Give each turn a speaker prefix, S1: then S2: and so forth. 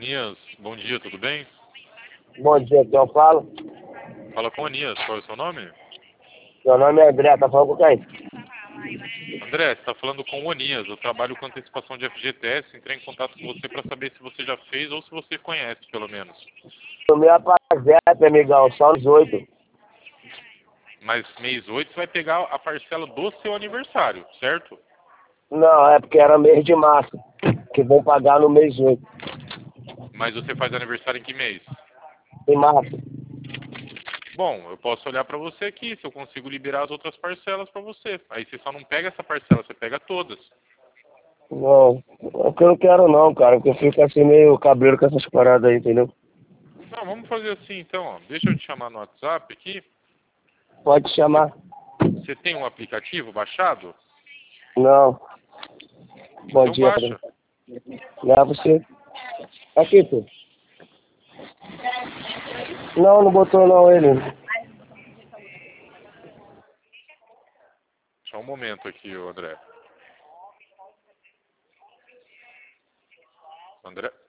S1: Anias, bom dia, tudo bem?
S2: Bom dia, que eu falo.
S1: Fala com o Anias, qual é o seu nome?
S2: Meu nome é André, tá falando com quem?
S1: André, você está falando com o Anias, eu trabalho com antecipação de FGTS, entrei em contato com você para saber se você já fez ou se você conhece, pelo menos.
S2: O meu apazete, amigão, só nos 8.
S1: Mas mês 8 você vai pegar a parcela do seu aniversário, certo?
S2: Não, é porque era mês de março, que vão pagar no mês 8.
S1: Mas você faz aniversário em que mês?
S2: Em março.
S1: Bom, eu posso olhar para você aqui, se eu consigo liberar as outras parcelas para você. Aí você só não pega essa parcela, você pega todas.
S2: Não, é que eu não quero não, cara, porque eu fico assim meio cabreiro com essas paradas aí, entendeu?
S1: Não, vamos fazer assim então, ó. Deixa eu te chamar no WhatsApp aqui.
S2: Pode chamar.
S1: Você tem um aplicativo baixado?
S2: Não. Bom
S1: Então
S2: dia,
S1: baixa.
S2: não é você. Aqui, pô. Não, não botou não ele.
S1: Só um momento aqui, ô André. André?